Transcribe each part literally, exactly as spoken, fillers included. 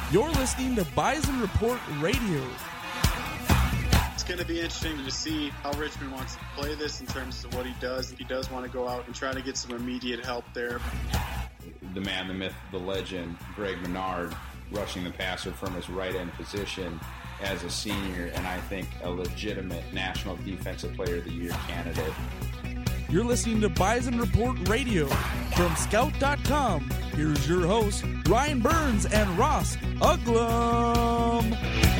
You're listening to Bison Report Radio. It's going to be interesting to see how Richmond wants to play this in terms of what he does. He does want to go out and try to get some immediate help there. The man, the myth, the legend, Greg Menard, rushing the passer from his right end position as a senior, and I think a legitimate National Defensive Player of the Year candidate. You're listening to Bison Report Radio from Scout dot com. Here's your hosts, Ryan Burns and Ross Uglum.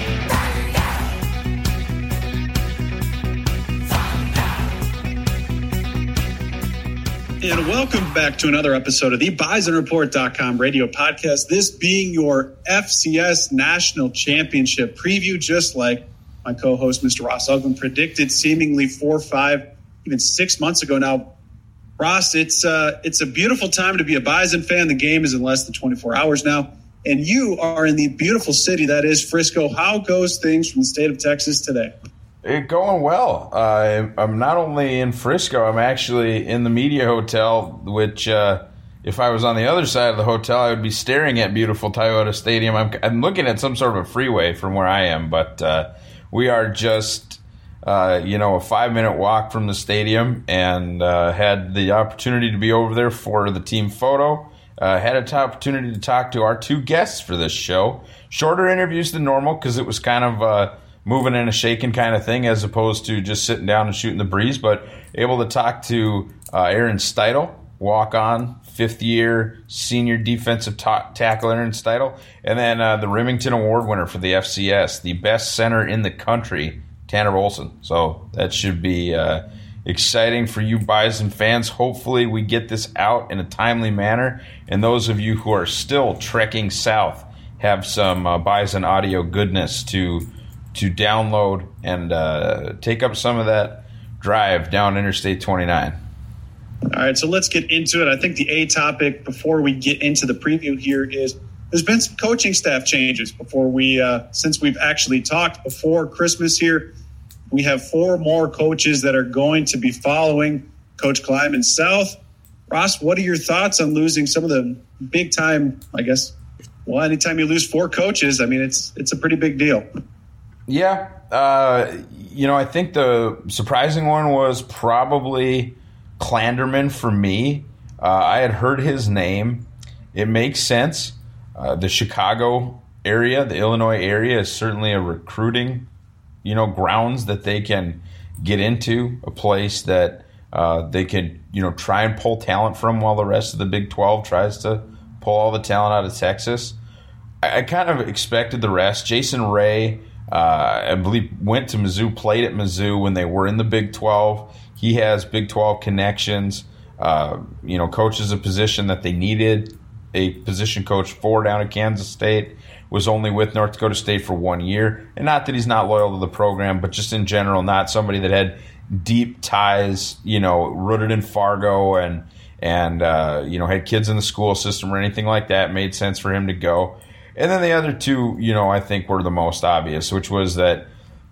And welcome back to another episode of the Bison Report dot com radio podcast. This being your F C S National Championship preview, just like my co-host, Mister Ross Uglum, predicted seemingly four, five, even six months ago now. Ross, it's uh, it's a beautiful time to be a Bison fan. The game is in less than twenty-four hours now, and you are in the beautiful city that is Frisco. How goes things from the state of Texas today? It's going well. Uh, I'm not only in Frisco, I'm actually in the media hotel, which uh, if I was on the other side of the hotel, I would be staring at beautiful Toyota Stadium. I'm, I'm looking at some sort of a freeway from where I am, but uh, we are just, uh, you know, a five-minute walk from the stadium, and uh, had the opportunity to be over there for the team photo. Uh, had an opportunity to talk to our two guests for this show. Shorter interviews than normal because it was kind of uh, moving and a shaking kind of thing as opposed to just sitting down and shooting the breeze, but able to talk to uh, Aaron Steidel, walk-on, fifth-year senior defensive ta- tackle Aaron Steidel, and then uh, the Remington Award winner for the F C S, the best center in the country, Tanner Olson. So that should be uh, exciting for you Bison fans. Hopefully we get this out in a timely manner, and those of you who are still trekking south have some uh, Bison audio goodness to to download and uh, take up some of that drive down Interstate twenty-nine. All right, so let's get into it. I think the A topic before we get into the preview here is there's been some coaching staff changes before we, uh, since we've actually talked before Christmas here. We have four more coaches that are going to be following Coach Klieman South. Ross, what are your thoughts on losing some of the big time, I guess, well, anytime you lose four coaches, I mean, it's it's a pretty big deal. Yeah, uh, you know, I think the surprising one was probably Clanderman for me. Uh, I had heard his name. It makes sense. Uh, the Chicago area, the Illinois area is certainly a recruiting, you know, grounds that they can get into, a place that uh, they can, you know, try and pull talent from while the rest of the Big twelve tries to pull all the talent out of Texas. I, I kind of expected the rest. Jason Ray, Uh, I believe went to Mizzou, played at Mizzou when they were in the Big twelve. He has Big twelve connections. Uh, you know, coaches a position that they needed a position coach for down at Kansas State. Was only with North Dakota State for one year. And not that he's not loyal to the program, but just in general, not somebody that had deep ties, you know, rooted in Fargo and, and uh, you know, had kids in the school system or anything like that. Made sense for him to go. And then the other two, you know, I think were the most obvious, which was that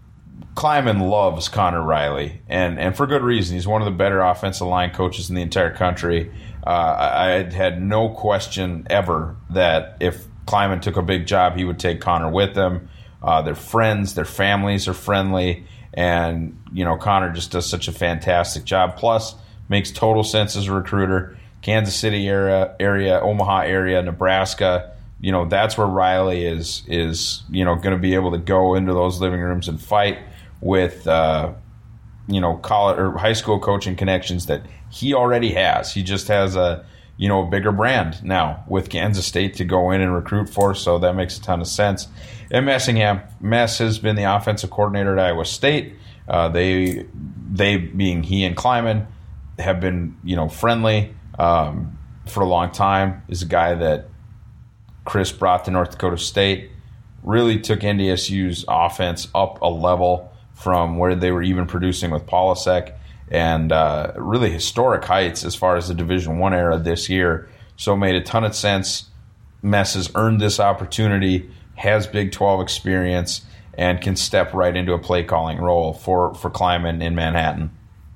Klieman loves Connor Riley, and, and for good reason. He's one of the better offensive line coaches in the entire country. Uh, I, I had no question ever that if Klieman took a big job, he would take Connor with him. Uh, they're friends, their families are friendly, and, you know, Connor just does such a fantastic job. Plus, makes total sense as a recruiter. Kansas City area, area Omaha area, Nebraska. You know, that's where Riley is, is you know, going to be able to go into those living rooms and fight with, uh, you know, college or high school coaching connections that he already has. He just has a, you know, a bigger brand now with Kansas State to go in and recruit for, so that makes a ton of sense. And Messingham, Mess has been the offensive coordinator at Iowa State. Uh, they, they being he and Klieman, have been, you know, friendly um, for a long time. Is a guy that Chris brought to North Dakota State, really took N D S U's offense up a level from where they were even producing with Polasek, and uh, really historic heights as far as the Division One era this year. So made a ton of sense. Mess has earned this opportunity, has Big twelve experience, and can step right into a play-calling role for, for Klieman in Manhattan.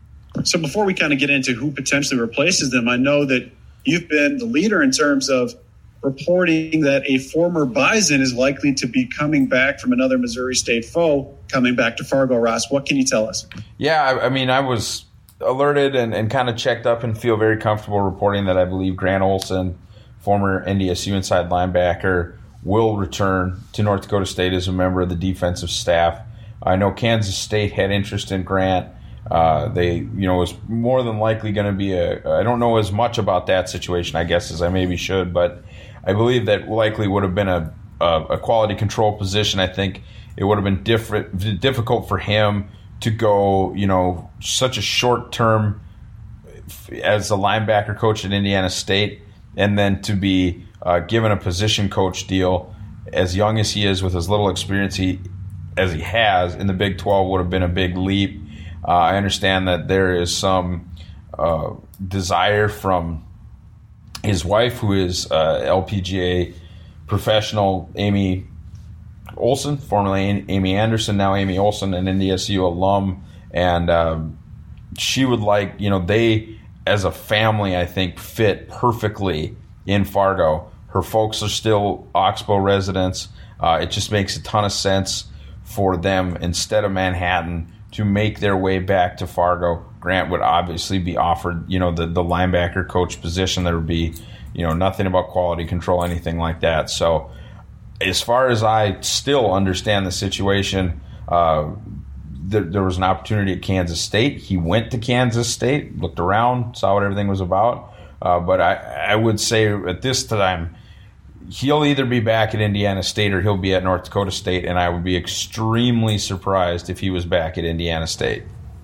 So before we kind of get into who potentially replaces them, I know that you've been the leader in terms of reporting that a former Bison is likely to be coming back from another Missouri State foe, coming back to Fargo. Ross, what can you tell us? Yeah, I, I mean, I was alerted and, and kind of checked up and feel very comfortable reporting that I believe Grant Olson, former N D S U inside linebacker, will return to North Dakota State as a member of the defensive staff. I know Kansas State had interest in Grant. Uh, they, you know, was more than likely going to be a. I don't know as much about that situation, I guess, as I maybe should, but I believe that likely would have been a a, a quality control position. I think it would have been different, difficult for him to go, you know, such a short term as a linebacker coach at Indiana State, and then to be uh, given a position coach deal as young as he is with as little experience he as he has in the Big twelve would have been a big leap. Uh, I understand that there is some uh, desire from his wife, who is uh, L P G A professional, Amy Olson, formerly Amy Anderson, now Amy Olson, an N D S U alum, and um, she would like, you know, they as a family, I think, fit perfectly in Fargo. Her folks are still Oxbow residents. Uh, it just makes a ton of sense for them, instead of Manhattan, to make their way back to Fargo. Grant would obviously be offered, you know, the, the linebacker coach position. There would be, you know, nothing about quality control, anything like that. So as far as I still understand the situation, uh, there, there was an opportunity at Kansas State. He went to Kansas State, looked around, saw what everything was about. Uh, but I, I would say at this time, he'll either be back at Indiana State or he'll be at North Dakota State, and I would be extremely surprised if he was back at Indiana State.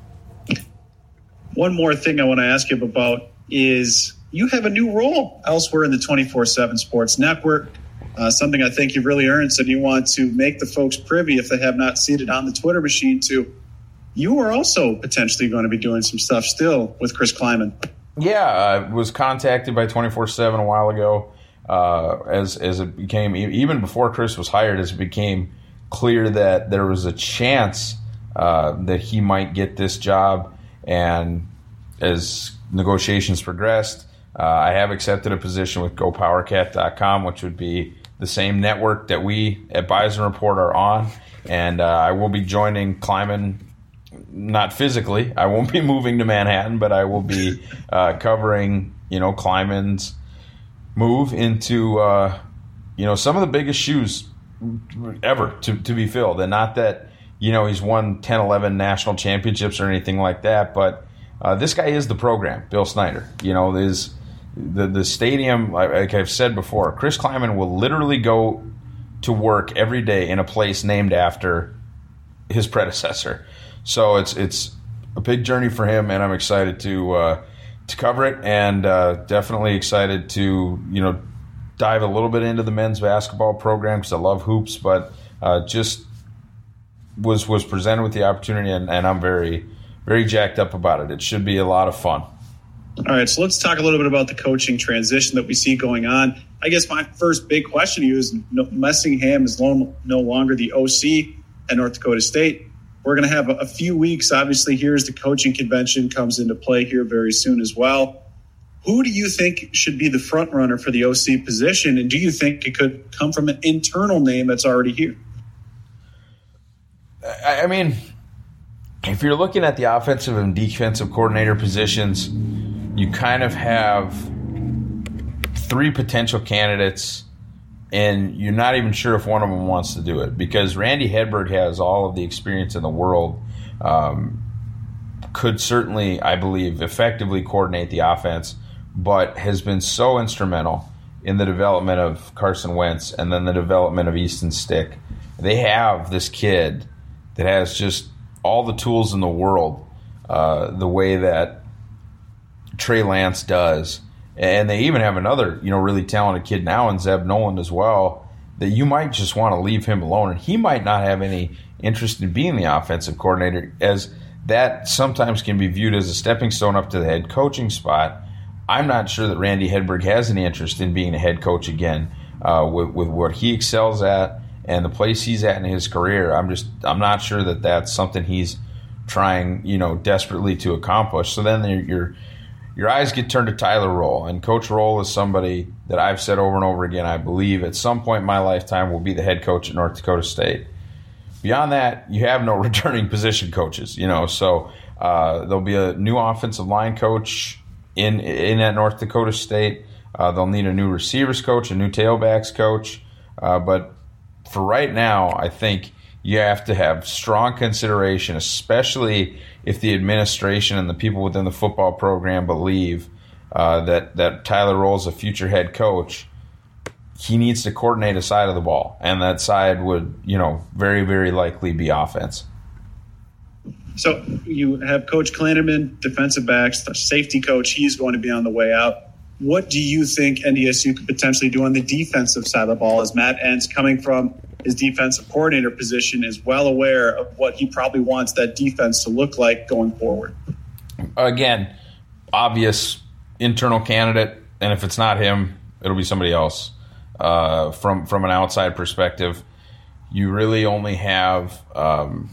One more thing I want to ask you about is you have a new role elsewhere in the twenty-four seven Sports Network, uh, something I think you've really earned, so you want to make the folks privy, if they have not seen it on the Twitter machine, to you are also potentially going to be doing some stuff still with Chris Klieman. Yeah, I was contacted by twenty-four seven a while ago. Uh, as as it became, even before Chris was hired, as it became clear that there was a chance uh, that he might get this job, and as negotiations progressed, uh, I have accepted a position with Go Power Cat dot com, which would be the same network that we at Bison Report are on, and uh, I will be joining Klieman. Not physically, I won't be moving to Manhattan, but I will be uh, covering, you know, Klieman's move into, uh, you know, some of the biggest shoes ever to, to be filled. And not that, you know, he's won ten, eleven national championships or anything like that, but uh, this guy is the program, Bill Snyder. You know, there's the, the stadium, like I've said before, Chris Klieman will literally go to work every day in a place named after his predecessor. So it's it's a big journey for him, and I'm excited to uh, to cover it, and uh, definitely excited to, you know, dive a little bit into the men's basketball program because I love hoops, but uh, just was was presented with the opportunity, and, and I'm very very jacked up about it. It should be a lot of fun. All right, so let's talk a little bit about the coaching transition that we see going on. I guess my first big question to you is, Messingham is no longer the O C at North Dakota State. We're going to have a few weeks. Obviously, here's the coaching convention comes into play here very soon as well. Who do you think should be the front runner for the O C position? And do you think it could come from an internal name that's already here? I mean, if you're looking at the offensive and defensive coordinator positions, you kind of have three potential candidates, and you're not even sure if one of them wants to do it, because Randy Hedberg has all of the experience in the world, um, could certainly, I believe, effectively coordinate the offense, but has been so instrumental in the development of Carson Wentz and then the development of Easton Stick. They have this kid that has just all the tools in the world, uh, the way that Trey Lance does. And they even have another, you know, really talented kid now in Zeb Noland as well, that you might just want to leave him alone. And he might not have any interest in being the offensive coordinator, as that sometimes can be viewed as a stepping stone up to the head coaching spot. I'm not sure that Randy Hedberg has any interest in being a head coach again, uh, with, with what he excels at and the place he's at in his career. I'm just, I'm not sure that that's something he's trying, you know, desperately to accomplish. So then you're, your eyes get turned to Tyler Roll. And Coach Roll is somebody that I've said over and over again, I believe at some point in my lifetime will be the head coach at North Dakota State. Beyond that, you have no returning position coaches, you know, so uh, there'll be a new offensive line coach in in at North Dakota State. Uh, they'll need a new receivers coach, a new tailbacks coach. Uh, but for right now, I think you have to have strong consideration, especially if the administration and the people within the football program believe uh, that, that Tyler Roll is a future head coach. He needs to coordinate a side of the ball, and that side would, you know, very, very likely be offense. So you have Coach Klanderman, defensive backs, the safety coach. He's going to be on the way out. What do you think N D S U could potentially do on the defensive side of the ball, as Matt Entz, coming from his defensive coordinator position, is well aware of what he probably wants that defense to look like going forward? Again, obvious internal candidate, and if it's not him, it'll be somebody else. Uh, from from an outside perspective, you really only have, um,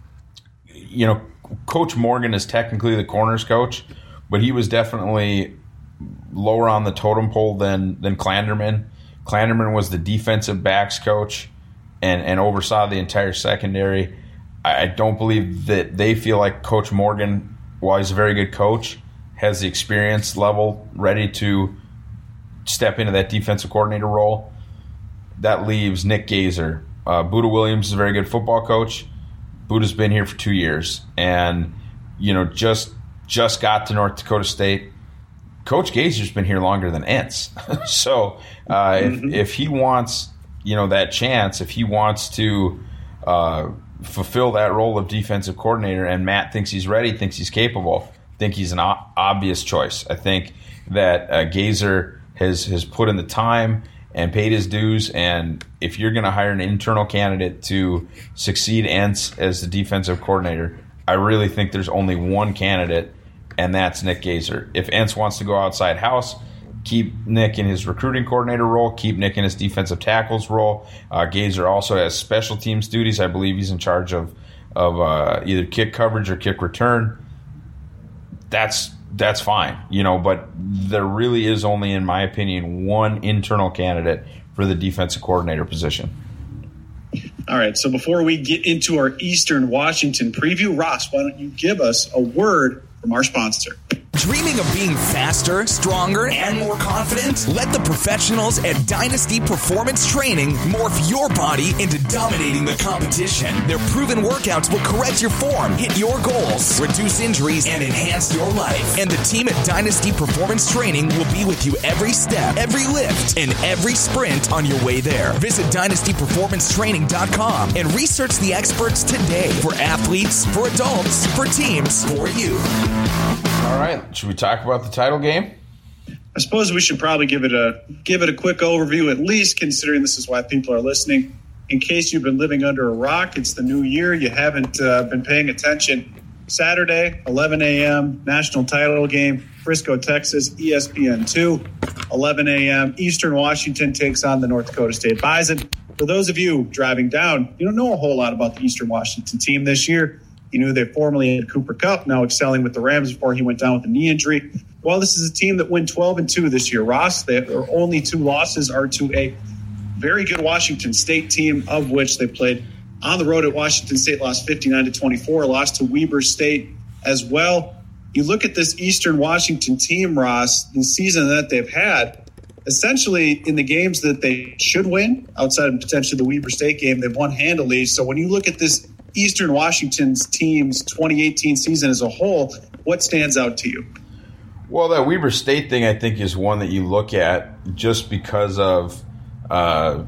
you know, Coach Morgan is technically the corners coach, but he was definitely lower on the totem pole than than Klanderman. Klanderman was the defensive backs coach and, and oversaw the entire secondary. I, I don't believe that they feel like Coach Morgan, while he's a very good coach, has the experience level ready to step into that defensive coordinator role. That leaves Nick Gazer. Uh, Buddha Williams is a very good football coach. Buddha's been here for two years and, you know, just just got to North Dakota State. Coach Gazer's been here longer than Entz. so uh, mm-hmm. if, if he wants, you know, that chance, if he wants to uh, fulfill that role of defensive coordinator and Matt thinks he's ready, thinks he's capable, I think he's an o- obvious choice. I think that uh, Gazer has has put in the time and paid his dues, and if you're going to hire an internal candidate to succeed Entz as the defensive coordinator, I really think there's only one candidate, and that's Nick Gazer. If Entz wants to go outside house, keep Nick in his recruiting coordinator role, keep Nick in his defensive tackles role. Uh, Gazer also has special teams duties. I believe he's in charge of, of uh, either kick coverage or kick return. That's That's fine, you know, but there really is only, in my opinion, one internal candidate for the defensive coordinator position. All right, so before we get into our Eastern Washington preview, Ross, why don't you give us a word from our sponsor? Dreaming of being faster, stronger, and more confident? Let the professionals at Dynasty Performance Training morph your body into dominating the competition. Their proven workouts will correct your form, hit your goals, reduce injuries, and enhance your life. And the team at Dynasty Performance Training will be with you every step, every lift, and every sprint on your way there. Visit dynasty performance training dot com and research the experts today for athletes, for adults, for teams, for you. All right, should we talk about the title game? I suppose we should probably give it a give it a quick overview, at least considering this is why people are listening. In case you've been living under a rock, it's the new year. You haven't uh, been paying attention. Saturday, eleven a.m., national title game, Frisco, Texas, E S P N two. eleven a.m., Eastern Washington takes on the North Dakota State Bison. For those of you driving down, you don't know a whole lot about the Eastern Washington team this year. You knew they formerly had Cooper Kupp, now excelling with the Rams before he went down with a knee injury. Well, this is a team that went twelve and two this year, Ross. Their only two losses are to a very good Washington State team, of which they played on the road at Washington State, lost fifty-nine to twenty-four, lost to Weber State as well. You look at this Eastern Washington team, Ross, the season that they've had, essentially in the games that they should win, outside of potentially the Weber State game, they've won handily. So when you look at this Eastern Washington's team's twenty eighteen season as a whole, what stands out to you? Well, that Weber State thing, I think, is one that you look at just because of, uh,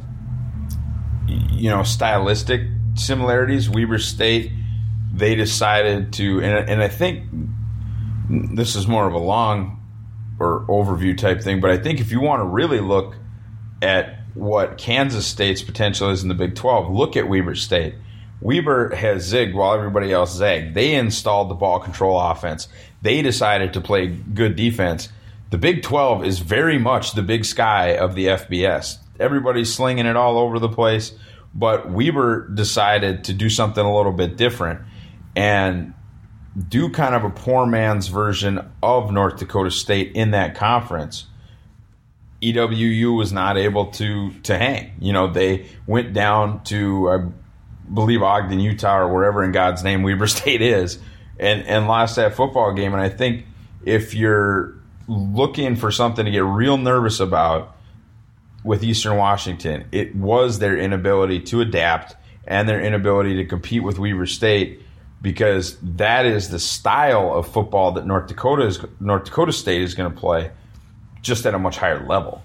you know, stylistic similarities. Weber State, they decided to, and, and I think this is more of a long or overview type thing, but I think if you want to really look at what Kansas State's potential is in the Big twelve, look at Weber State. Weber has zigged while everybody else zagged. They installed the ball control offense. They decided to play good defense. The Big twelve is very much the Big Sky of the F B S. Everybody's slinging it all over the place, but Weber decided to do something a little bit different. And do kind of a poor man's version of North Dakota State in that conference, E W U was not able to to hang. You know, they went down to, I believe, Ogden, Utah, or wherever in God's name Weber State is, and, and lost that football game. And I think if you're looking for something to get real nervous about with Eastern Washington, it was their inability to adapt and their inability to compete with Weber State, because that is the style of football that North Dakota is, North Dakota State is going to play, just at a much higher level.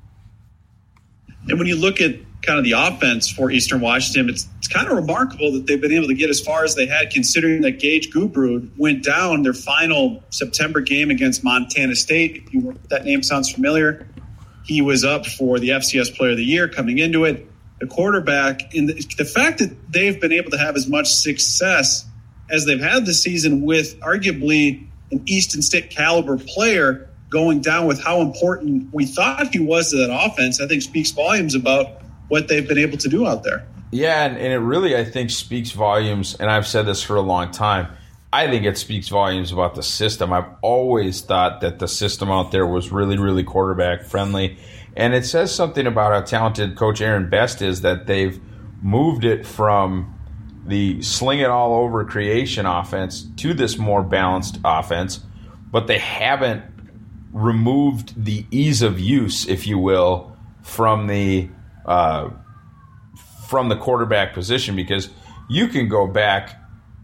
And when you look at kind of the offense for Eastern Washington, it's, it's kind of remarkable that they've been able to get as far as they had, considering that Gage Gubrud went down their final September game against Montana State. If you, that name sounds familiar. He was up for the F C S Player of the Year coming into it. The quarterback, and the, the fact that they've been able to have as much success as they've had this season with arguably an Eastern State caliber player going down with how important we thought he was to that offense, I think speaks volumes about what they've been able to do out there. Yeah, and, and it really, I think, speaks volumes, and I've said this for a long time, I think it speaks volumes about the system. I've always thought that the system out there was really, really quarterback friendly. And it says something about how talented Coach Aaron Best is, that they've moved it from the sling it all over creation offense to this more balanced offense, but they haven't removed the ease of use, if you will, from the uh, from the quarterback position, because you can go back,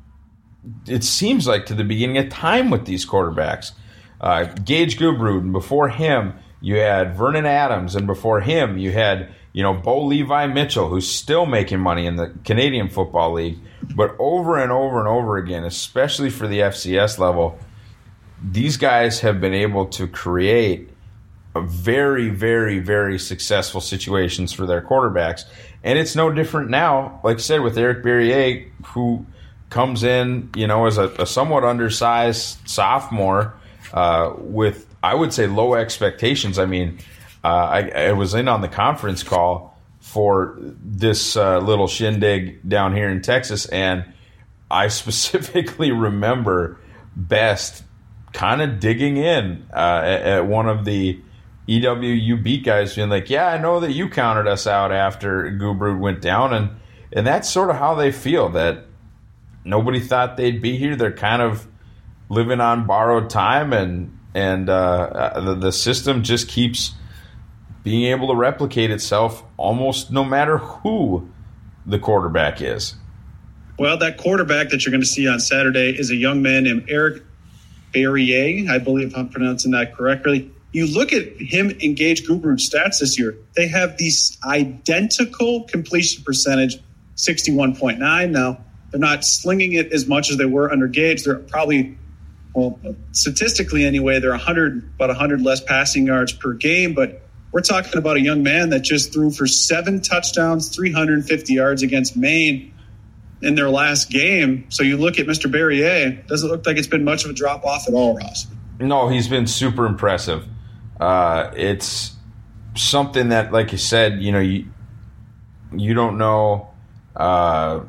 it seems like, to the beginning of time with these quarterbacks. Uh, Gage Gubrud, and before him, you had Vernon Adams, and before him, you had, you know, Bo Levi Mitchell, who's still making money in the Canadian Football League. But over and over and over again, especially for the F C S level, these guys have been able to create a very, very, very successful situations for their quarterbacks. And it's no different now, like I said, with Eric Berrier, who comes in, you know, as a, a somewhat undersized sophomore uh, with, I would say, low expectations. I mean, uh, I, I was in on the conference call for this uh, little shindig down here in Texas, and I specifically remember Best kind of digging in uh, at, at one of the E W U beat guys, being like, yeah, I know that you counted us out after Gubrud went down, and, and that's sort of how they feel, that nobody thought they'd be here. They're kind of living on borrowed time, and and uh, the, the system just keeps being able to replicate itself almost no matter who the quarterback is. Well, that quarterback that you're going to see on Saturday is a young man named Eric Berrier. I believe I'm pronouncing that correctly. You look at him and Gage Gubrud's stats this year, they have these identical completion percentage, sixty-one point nine. Now, they're not slinging it as much as they were under Gage. They're probably, well, statistically anyway, they're one hundred, about one hundred less passing yards per game. But we're talking about a young man that just threw for seven touchdowns, three hundred fifty yards against Maine in their last game. So you look at Mister Berrier, doesn't look like it's been much of a drop-off at all, Ross. No, he's been super impressive. Uh, it's something that, like you said, you know, you, you don't know uh,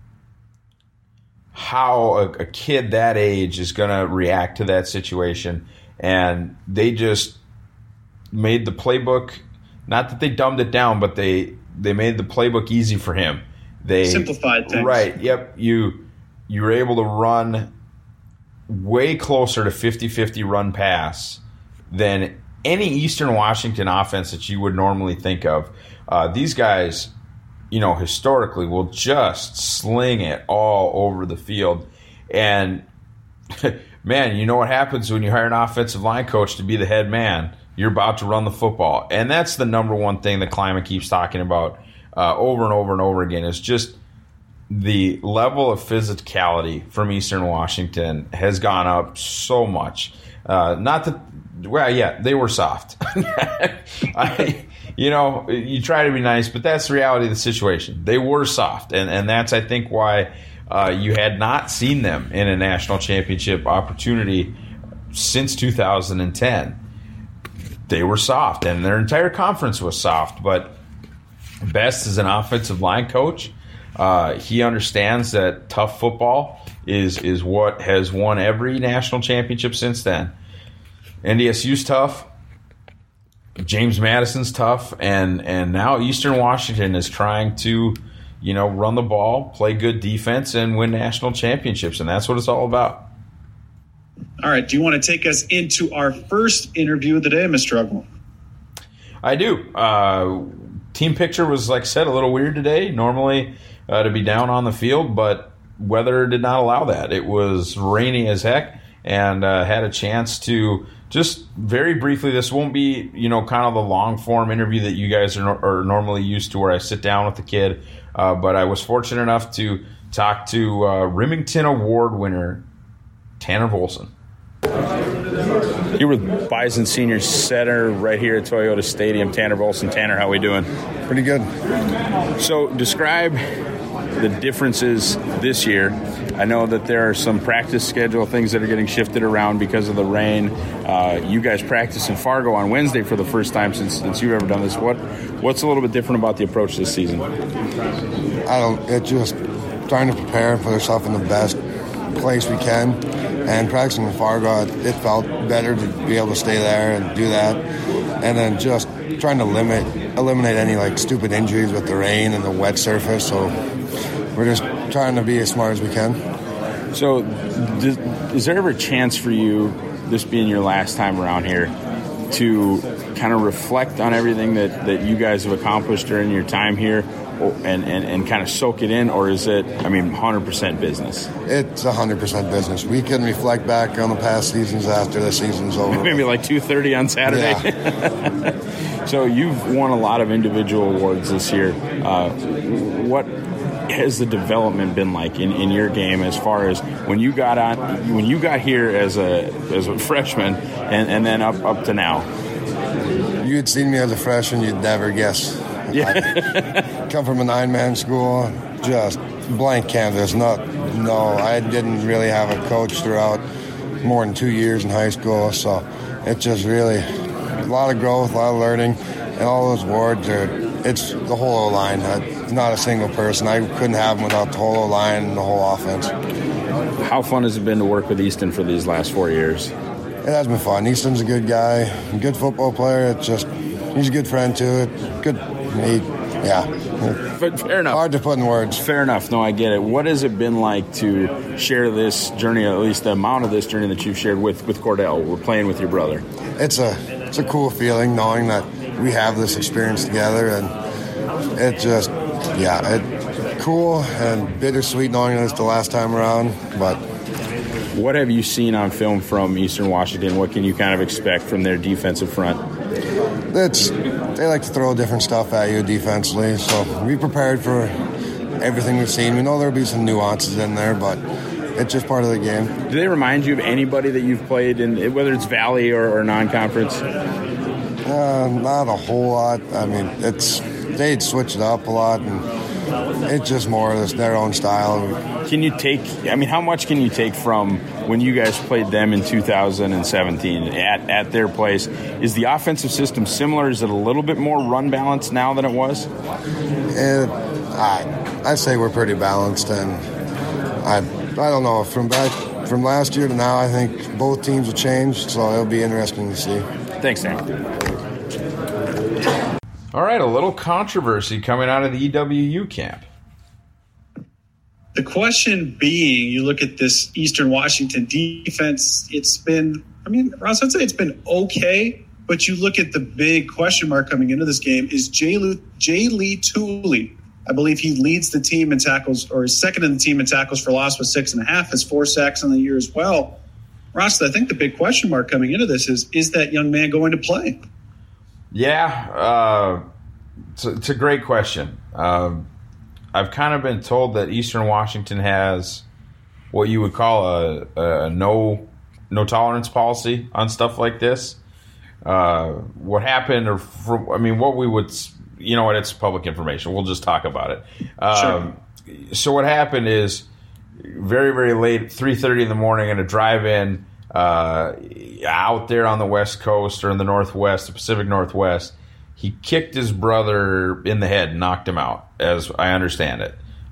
how a, a kid that age is going to react to that situation. And they just made the playbook, not that they dumbed it down, but they, they made the playbook easy for him. They simplified things. Right, yep. You, you were able to run way closer to fifty-fifty run pass than any Eastern Washington offense that you would normally think of. Uh, these guys, you know, historically will just sling it all over the field. And, man, you know what happens when you hire an offensive line coach to be the head man. You're about to run the football. And that's the number one thing that Klieman keeps talking about uh, over and over and over again, is just the level of physicality from Eastern Washington has gone up so much. Uh, not that, well, yeah, they were soft. I, you know, you try to be nice, but that's the reality of the situation. They were soft, and, and that's, I think, why uh, you had not seen them in a national championship opportunity since two thousand ten. They were soft, and their entire conference was soft, but Best is an offensive line coach Uh, he understands that tough football is is what has won every national championship since then. N D S U's tough. James Madison's tough, and and now Eastern Washington is trying to, you know, run the ball, play good defense, and win national championships, and that's what it's all about. All right, do you want to take us into our first interview of the day, Mister Uglum? I do. Uh, team picture was, like I said, a little weird today. Normally uh, to be down on the field, but weather did not allow that. It was rainy as heck, and uh, had a chance to just very briefly, this won't be, you know, kind of the long-form interview that you guys are, no- are normally used to where I sit down with the kid, uh, but I was fortunate enough to talk to uh, Remington Award winner Tanner Volson. You're with Bison Senior Center right here at Toyota Stadium. Tanner Volson. Tanner, how we doing? Pretty good. So describe the differences this year. I know that there are some practice schedule things that are getting shifted around because of the rain. Uh, you guys practice in Fargo on Wednesday for the first time since since you've ever done this. What what's a little bit different about the approach this season? I don't. It's just trying to prepare and put ourselves in the best place we can. And practicing in Fargo, it felt better to be able to stay there and do that. And then just trying to limit eliminate any like stupid injuries with the rain and the wet surface. So we're just trying to be as smart as we can. So does, is there ever a chance for you, this being your last time around here, to kind of reflect on everything that, that you guys have accomplished during your time here and, and, and kind of soak it in? Or is it, I mean, one hundred percent business? It's one hundred percent business. We can reflect back on the past seasons after the season's over. Maybe like two thirty on Saturday? Yeah. So you've won a lot of individual awards this year. Uh, what has the development been like in, in your game as far as when you got on when you got here as a as a freshman and, and then up up to now? You had seen me as a freshman, you'd never guess. Yeah. I come from a nine-man school, just blank canvas. Not, no, I didn't really have a coach throughout more than two years in high school, so it's just really a lot of growth, a lot of learning, and all those awards are, it's the whole O-line. I, not a single person. I couldn't have them without the whole O-line and the whole offense. How fun has it been to work with Easton for these last four years? It has been fun. Easton's a good guy, a good football player. It's just, he's a good friend too. Good, he, yeah. But fair enough. Hard to put in words. Fair enough. No, I get it. What has it been like to share this journey, at least the amount of this journey that you've shared with, with Cordell? We're playing with your brother. It's a it's a cool feeling knowing that we have this experience together, and it just, yeah, it cool and bittersweet knowing that it's the last time around. But what have you seen on film from Eastern Washington? What can you kind of expect from their defensive front? It's they like to throw different stuff at you defensively, so we prepared for everything we've seen. We know there'll be some nuances in there, but it's just part of the game. Do they remind you of anybody that you've played in, whether it's Valley or, or non-conference? Uh, not a whole lot. I mean, it's they'd switch it up a lot, and it's just more of this, their own style. Can you take, I mean, how much can you take from when you guys played them in two thousand seventeen at, at their place? Is the offensive system similar? Is it a little bit more run balanced now than it was? It, I, I'd say we're pretty balanced, and I I don't know. From back from last year to now, I think both teams have changed, so it'll be interesting to see. Thanks, Dan. All right, a little controversy coming out of the E W U camp. The question being, you look at this Eastern Washington defense, it's been, I mean, Ross, I'd say it's been okay, but you look at the big question mark coming into this game is Jay Lee, Jay Lee Tooley. I believe he leads the team in tackles, or is second in the team in tackles for loss with six and a half, has four sacks on the year as well. Ross, I think the big question mark coming into this is, is that young man going to play? Yeah, uh, it's, a, it's a great question. Um, I've kind of been told that Eastern Washington has what you would call a, a no no tolerance policy on stuff like this. Uh, what happened, or for, I mean, what we would, you know what, it's public information. We'll just talk about it. Um, sure. So what happened is very, very late, three thirty in the morning in a drive-in uh, out there on the West Coast or in the Northwest, the Pacific Northwest, he kicked his brother in the head and knocked him out, as I understand it.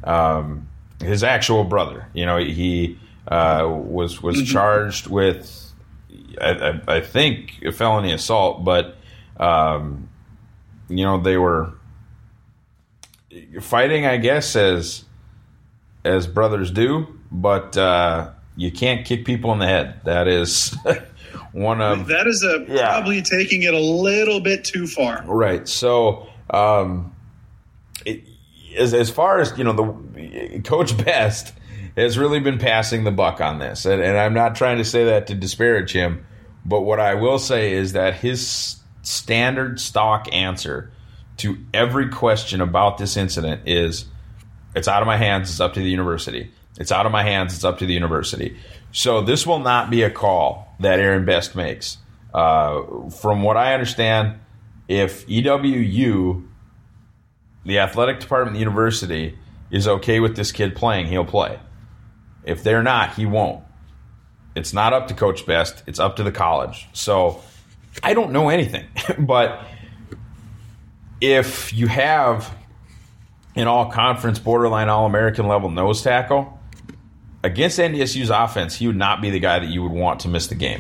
um, his actual brother. You know, he uh, was was mm-hmm. charged with, I, I, I think, a felony assault, but um, you know, they were fighting, I guess, as as brothers do, but uh, you can't kick people in the head. That is one of that is a yeah. probably taking it a little bit too far. Right. So, um, it, as as far as you know, the Coach Best has really been passing the buck on this, and, and I'm not trying to say that to disparage him, but what I will say is that his standard stock answer to every question about this incident is, it's out of my hands, it's up to the university. It's out of my hands, it's up to the university. So this will not be a call that Aaron Best makes. Uh, from what I understand, if E W U, the athletic department of the university, is okay with this kid playing, he'll play. If they're not, he won't. It's not up to Coach Best, it's up to the college. So I don't know anything, but if you have an all-conference, borderline all-American level nose tackle, against N D S U's offense, he would not be the guy that you would want to miss the game.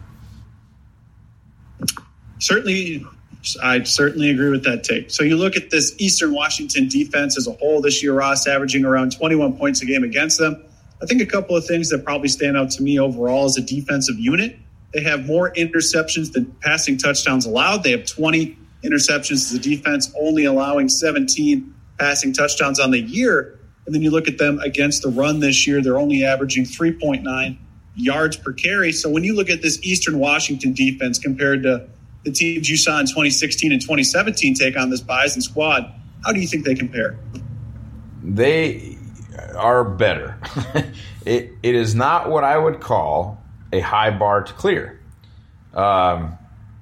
Certainly, I certainly agree with that take. So you look at this Eastern Washington defense as a whole this year, Ross, averaging around twenty-one points a game against them. I think a couple of things that probably stand out to me overall as a defensive unit. They have more interceptions than passing touchdowns allowed. They have twenty interceptions as a defense, only allowing seventeen passing touchdowns on the year. And then you look at them against the run this year, they're only averaging three point nine yards per carry. So when you look at this Eastern Washington defense compared to the teams you saw in twenty sixteen and twenty seventeen take on this Bison squad, how do you think they compare? They are better. it It is not what I would call a high bar to clear. Um,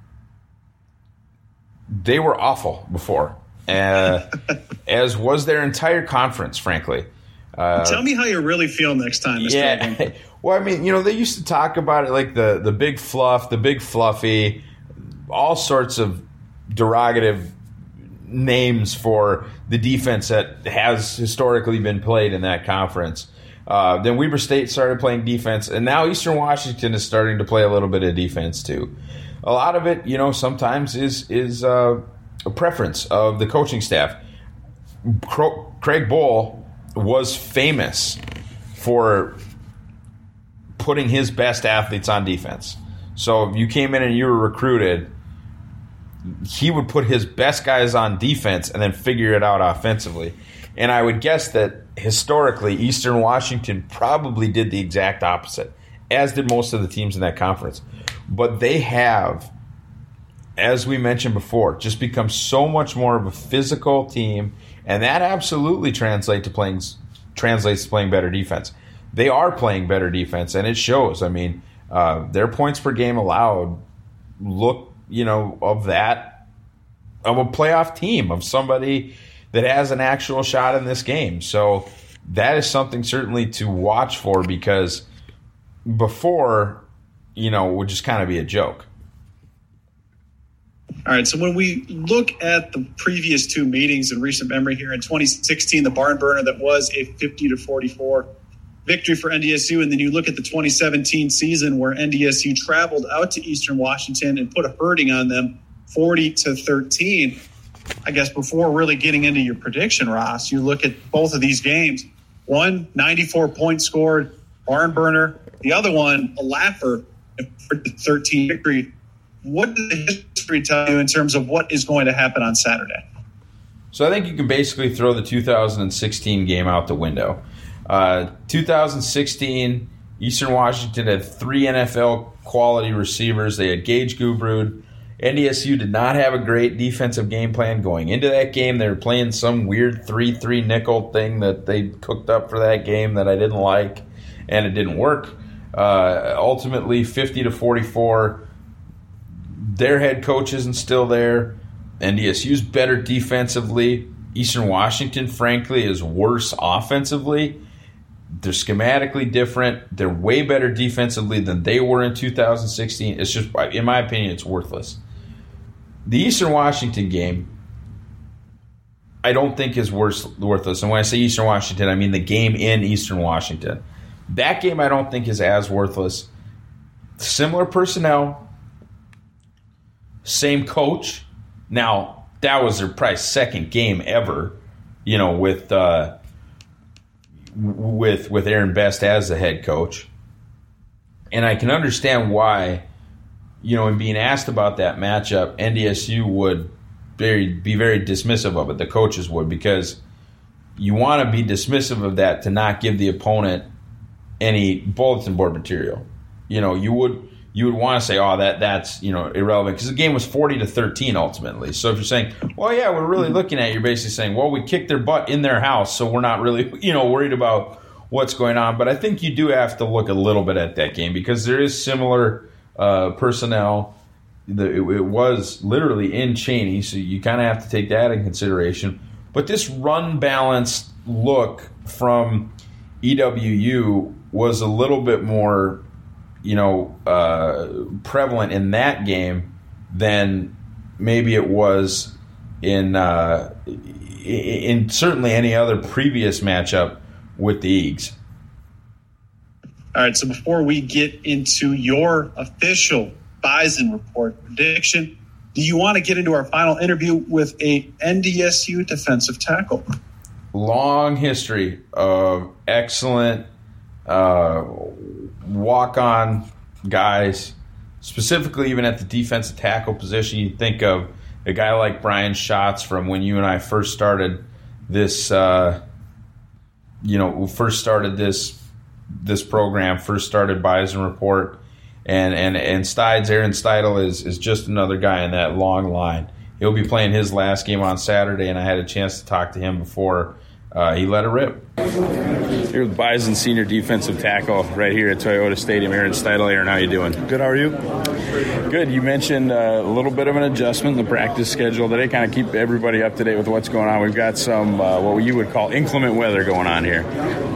they were awful before. Uh, as was their entire conference, frankly. Uh, Tell me how you really feel next time, Mister Yeah. Well, I mean, you know, they used to talk about it like the, the big fluff, the big fluffy, all sorts of derogative names for the defense that has historically been played in that conference. Uh, then Weber State started playing defense, and now Eastern Washington is starting to play a little bit of defense too. A lot of it, you know, sometimes is is uh, a preference of the coaching staff. Craig Bohl was famous for putting his best athletes on defense. So if you came in and you were recruited, he would put his best guys on defense and then figure it out offensively. And I would guess that historically, Eastern Washington probably did the exact opposite, as did most of the teams in that conference. But they have, as we mentioned before, just become so much more of a physical team, and that absolutely translates to playing translates to playing better defense. They are playing better defense, and it shows. I mean, uh, their points per game allowed look, you know, of that of a playoff team, of somebody that has an actual shot in this game. So that is something certainly to watch for, because before, you know, it would just kind of be a joke. All right, so when we look at the previous two meetings in recent memory here, in twenty sixteen, the barn burner that was a fifty to forty-four victory for N D S U, and then you look at the twenty seventeen season where N D S U traveled out to Eastern Washington and put a hurting on them, forty to thirteen. I guess before really getting into your prediction, Ross, you look at both of these games. One, ninety-four points scored, barn burner. The other one, a laugher, thirteen victory. What does the history tell you in terms of what is going to happen on Saturday? So I think you can basically throw the two thousand sixteen game out the window. Uh, two thousand sixteen, Eastern Washington had three N F L quality receivers. They had Gage Gubrud. N D S U did not have a great defensive game plan going into that game. They were playing some weird three three nickel thing that they cooked up for that game that I didn't like, and it didn't work. Uh, ultimately, fifty to forty-four. Their head coach isn't still there. N D S U's better defensively. Eastern Washington, frankly, is worse offensively. They're schematically different. They're way better defensively than they were in two thousand sixteen. It's just, in my opinion, it's worthless. The Eastern Washington game, I don't think is worth, worthless. And when I say Eastern Washington, I mean the game in Eastern Washington. That game I don't think is as worthless. Similar personnel, same coach. Now, that was their probably second game ever, you know, with uh, with with Aaron Best as the head coach. And I can understand why, you know, in being asked about that matchup, N D S U would very, be very dismissive of it. The coaches would, because you want to be dismissive of that to not give the opponent any bulletin board material. You know, you would you would want to say, oh, that that's, you know, irrelevant, because the game was forty to thirteen ultimately. So if you're saying, well, yeah, we're really looking at it, you're basically saying, well, we kicked their butt in their house, so we're not really, you know, worried about what's going on. But I think you do have to look a little bit at that game, because there is similar uh, personnel. The, it, it was literally in Cheney, so you kind of have to take that in consideration. But this run balanced look from E W U was a little bit more, you know, uh, prevalent in that game than maybe it was in uh, in certainly any other previous matchup with the Eagles. All right, so before we get into your official Bison Report prediction, do you want to get into our final interview with a N D S U defensive tackle? Long history of excellent uh, walk-on guys, specifically even at the defensive tackle position. You think of a guy like Brian Schatz from when you and I first started this, uh, you know, first started this this program, first started Bison Report. And and and Stides, Aaron Steidel is is just another guy in that long line. He'll be playing his last game on Saturday, and I had a chance to talk to him before uh, he let it rip. You're with Bison senior defensive tackle right here at Toyota Stadium. Aaron Steidel. Aaron, how you doing? Good. How are you? Good. You mentioned uh, a little bit of an adjustment in the practice schedule today, kind of keep everybody up to date with what's going on. We've got some uh, what you would call inclement weather going on here.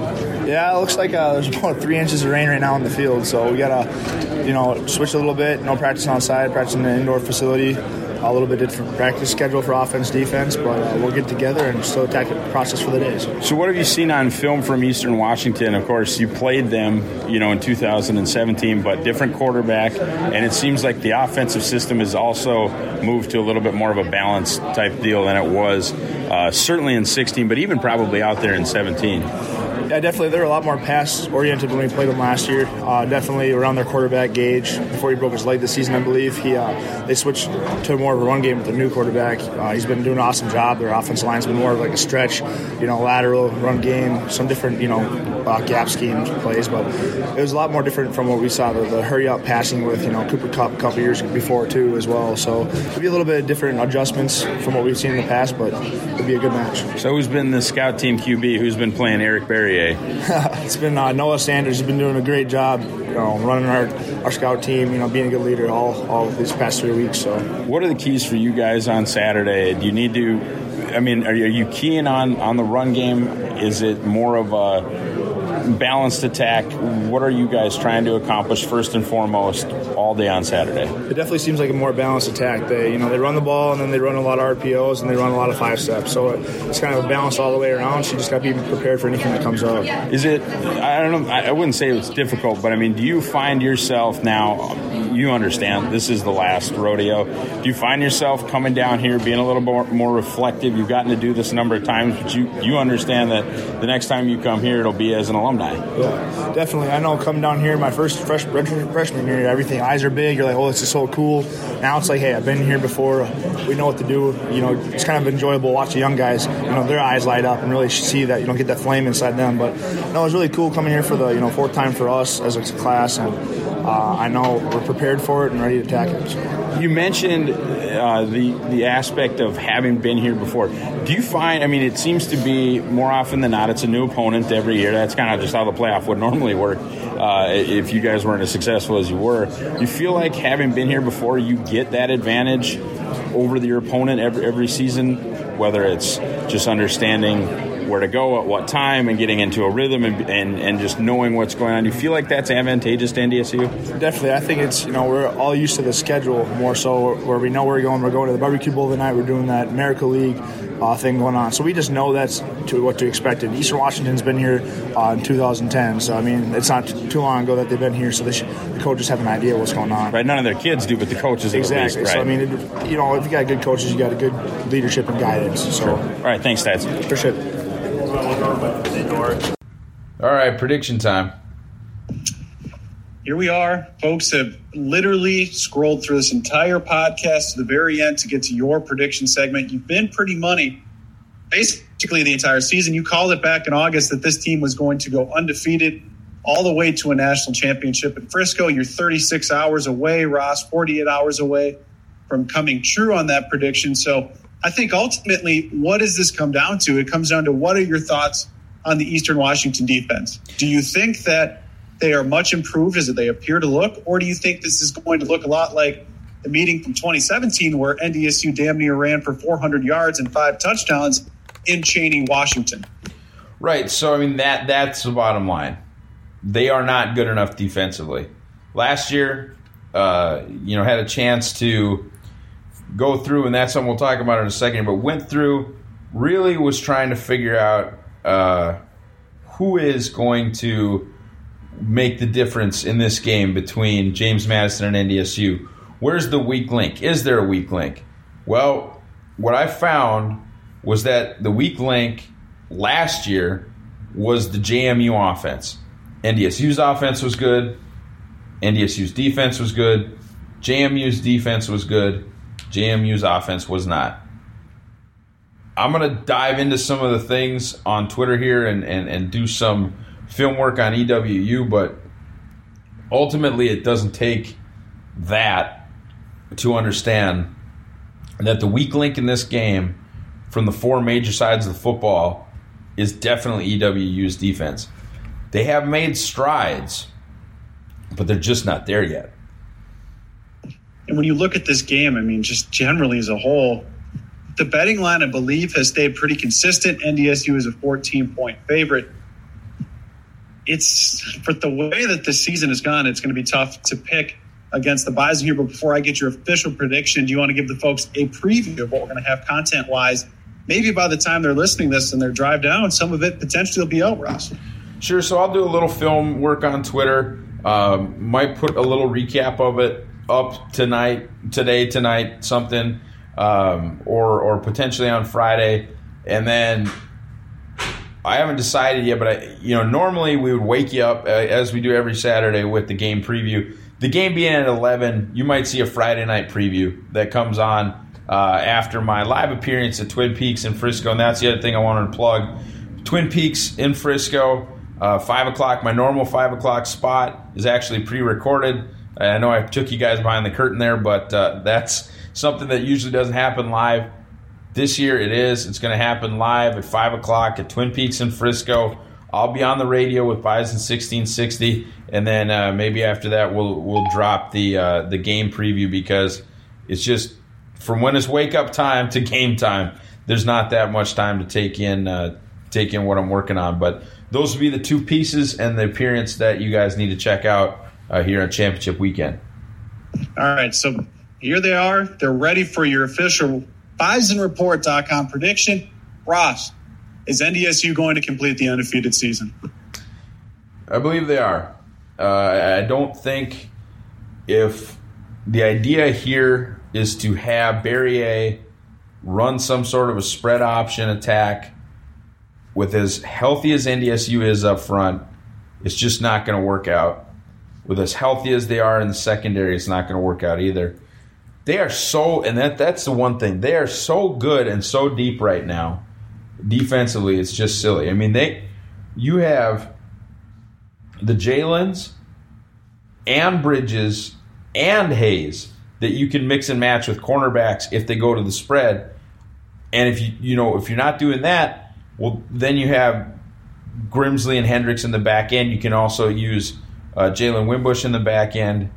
Yeah, it looks like uh, there's about three inches of rain right now in the field, so we got to, you know, switch a little bit. No practicing outside, practicing in an indoor facility. A little bit different practice schedule for offense, defense, but uh, we'll get together and still attack the process for the day. So. so what have you seen on film from Eastern Washington? Of course, you played them, you know, in two thousand seventeen, but different quarterback, and it seems like the offensive system has also moved to a little bit more of a balanced type deal than it was uh, certainly in sixteen, but even probably out there in seventeen. Yeah, definitely. They were a lot more pass-oriented when we played them last year. Uh, definitely around their quarterback Gage. Before he broke his leg this season, I believe, he uh, they switched to more of a run game with the new quarterback. Uh, he's been doing an awesome job. Their offensive line's been more of like a stretch, you know, lateral run game, some different, you know, uh, gap schemes plays. But it was a lot more different from what we saw, the, the hurry-up passing with, you know, Cooper Kupp a couple years before, too, as well. So it'll be a little bit different adjustments from what we've seen in the past, but it'll be a good match. So who's been the scout team Q B? Who's been playing Eric Berrier? It's been uh, Noah Sanders. He's been doing a great job, you know, running our, our scout team, you know, being a good leader all, all these past three weeks. So, what are the keys for you guys on Saturday? Do you need to, I mean, are you, are you keying on, on the run game? Is it more of a balanced attack? What are you guys trying to accomplish first and foremost all day on Saturday? It definitely seems like a more balanced attack. They, you know, they run the ball and then they run a lot of R P Os and they run a lot of five steps. So it's kind of a balance all the way around. So you just got to be prepared for anything that comes up. Is it? I don't know. I wouldn't say it's difficult, but I mean, do you find yourself now? You understand this is the last rodeo. Do you find yourself coming down here being a little more, more reflective? You've gotten to do this a number of times, but you you understand that the next time you come here, it'll be as an alumni. Yeah, definitely. I know coming down here, my first fresh, freshman year, everything, eyes are big. You're like, oh, this is so cool. Now it's like, hey, I've been here before. We know what to do. You know, it's kind of enjoyable to watch the young guys, you know, their eyes light up and really see that, you know, get that flame inside them. But, no, it's really cool coming here for the, you know, fourth time for us as a class. And uh, I know we're prepared for it and ready to attack it. So. You mentioned uh, the, the aspect of having been here before. Do you find, I mean, it seems to be more often than not, it's a new opponent every year. That's kind of just how the playoff would normally work uh, if you guys weren't as successful as you were. You feel like having been here before, you get that advantage over your opponent every, every season, whether it's just understanding where to go at what time and getting into a rhythm and, and and just knowing what's going on. Do you feel like that's advantageous to N D S U? Definitely. I think it's, you know, we're all used to the schedule more so where we know where we're going. We're going to the Barbecue Bowl tonight. We're doing that America League. uh, thing going on. So we just know that's to what to expect. And Eastern Washington's been here uh, in two thousand ten, so I mean it's not t- too long ago that they've been here. So they should, the coaches have an idea what's going on. Right, none of their kids do, but the coaches exactly. At least, right? So I mean, it, you know, if you got good coaches, you got a good leadership and guidance. So sure. All right, thanks, Stats. Appreciate it. All right, prediction time. Here we are. Folks have literally scrolled through this entire podcast to the very end to get to your prediction segment. You've been pretty money basically the entire season. You called it back in August that this team was going to go undefeated all the way to a national championship in Frisco. You're thirty-six hours away, Ross, forty-eight hours away from coming true on that prediction. So I think ultimately, what does this come down to? It comes down to what are your thoughts on the Eastern Washington defense? Do you think that they are much improved as they appear to look, or do you think this is going to look a lot like the meeting from twenty seventeen where N D S U damn near ran for four hundred yards and five touchdowns in Cheney, Washington? Right. So, I mean, that that's the bottom line. They are not good enough defensively. Last year, uh, you know, had a chance to go through, and that's something we'll talk about in a second, but went through, really was trying to figure out uh, who is going to make the difference in this game between James Madison and N D S U. Where's the weak link? Is there a weak link? Well, what I found was that the weak link last year was the J M U offense. N D S U's offense was good. N D S U's defense was good. J M U's defense was good. J M U's offense was not. I'm going to dive into some of the things on Twitter here and, and, and do some film work on E W U, but ultimately it doesn't take that to understand that the weak link in this game from the four major sides of the football is definitely E W U's defense. They have made strides, but they're just not there yet. And when you look at this game, I mean, just generally as a whole, the betting line, I believe, has stayed pretty consistent. N D S U is a fourteen-point favorite. It's for the way that this season has gone, it's going to be tough to pick against the Bison here. But before I get your official prediction, do you want to give the folks a preview of what we're going to have content-wise? Maybe by the time they're listening to this and their drive down, some of it potentially will be out, Ross. Sure. So I'll do a little film work on Twitter. Um, might put a little recap of it up tonight, today, tonight, something, um, or or potentially on Friday, and then. I haven't decided yet, but I, you know, normally we would wake you up uh, as we do every Saturday with the game preview. The game being at eleven, you might see a Friday night preview that comes on uh, after my live appearance at Twin Peaks in Frisco, and that's the other thing I wanted to plug. Twin Peaks in Frisco, uh, five o'clock. My normal five o'clock spot is actually pre-recorded. I know I took you guys behind the curtain there, but uh, that's something that usually doesn't happen live. This year it is. It's going to happen live at five o'clock at Twin Peaks in Frisco. I'll be on the radio with Bison sixteen sixty, and then uh, maybe after that we'll we'll drop the uh, the game preview, because it's just from when it's wake up time to game time, there's not that much time to take in uh, take in what I'm working on. But those will be the two pieces and the appearance that you guys need to check out uh, here on Championship Weekend. All right, so here they are. They're ready for your official Bison Report dot com prediction. Ross, is N D S U going to complete the undefeated season? I believe they are. Uh, I don't think if the idea here is to have Barriere run some sort of a spread option attack with as healthy as N D S U is up front, it's just not going to work out. With as healthy as they are in the secondary, it's not going to work out either. They are so, and that that's the one thing, they are so good and so deep right now. Defensively, it's just silly. I mean, they, you have the Jalen's and Bridges and Hayes that you can mix and match with cornerbacks if they go to the spread. And if you you know if you're not doing that, well, then you have Grimsley and Hendricks in the back end. You can also use uh, Jalen Wimbush in the back end.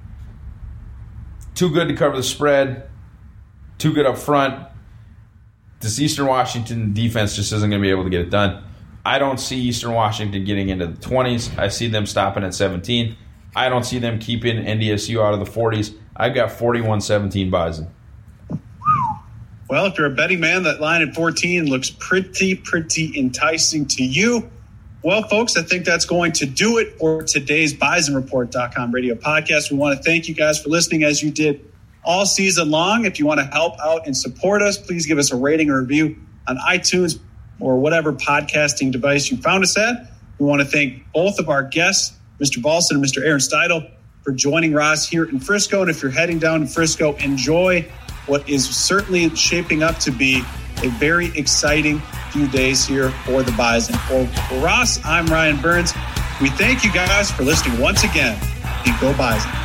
Too good to cover the spread. Too good up front. This Eastern Washington defense just isn't going to be able to get it done. I don't see Eastern Washington getting into the twenties. I see them stopping at seventeen. I don't see them keeping N D S U out of the forties. I've got forty-one seventeen Bison. Well, if you're a betting man, that line at fourteen looks pretty, pretty enticing to you. Well, folks, I think that's going to do it for today's Bison Report dot com radio podcast. We want to thank you guys for listening as you did all season long. If you want to help out and support us, please give us a rating or review on iTunes or whatever podcasting device you found us at. We want to thank both of our guests, Mister Balson and Mister Aaron Steidel, for joining Ross here in Frisco. And if you're heading down to Frisco, enjoy what is certainly shaping up to be a very exciting few days here for the Bison. For, for Ross, I'm Ryan Burns. We thank you guys for listening once again. And go Bison.